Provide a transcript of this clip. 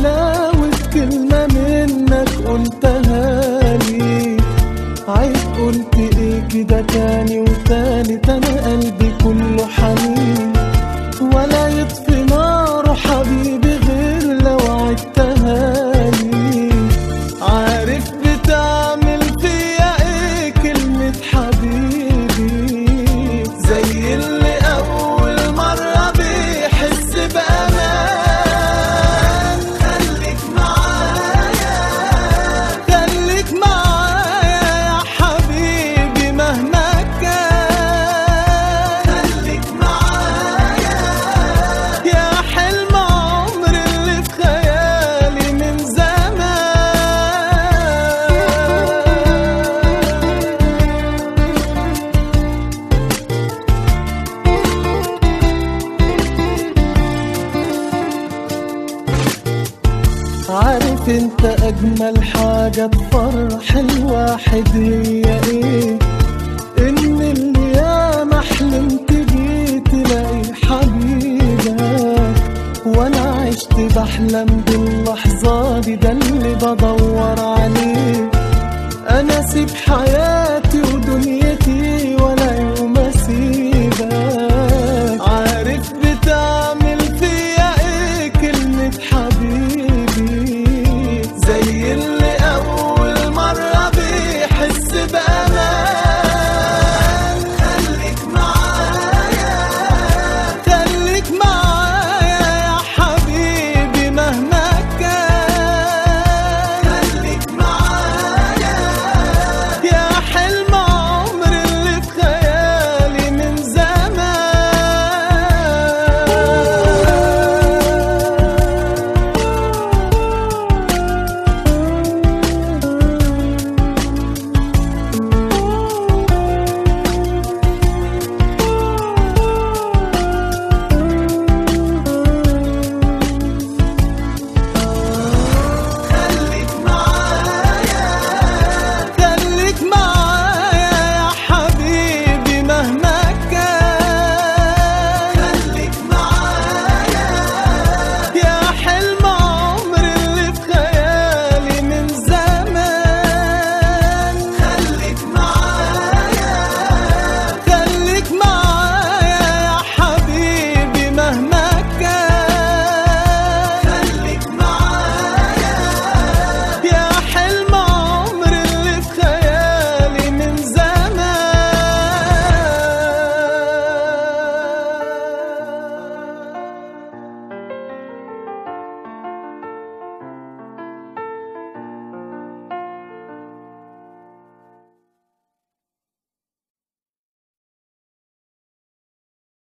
حلاوة كلمة منك قلتها لي. عيب قلت ايه كده تاني وتالت، انا قلبي كله حنين ولا يطفي ناره حبيبي غير لو عدتها لي. عارف بتعمل فيا ايه كلمة حبيبي، زي اللي اول مرة بيحس بامان. خليك معايا خليك معايا يا حبيبي مهما كان. خليك معايا يا حلم عمري اللي في خيالي من زمان. عارف انت اجمل حاجة تفرح الواحد هي ايه؟ ان اللي ياما حلمت بيه تلاقي حبيبك، وانا عشت بحلم باللحظة دي، ده اللي بدور عليه. انا سيب حياتي ودنيا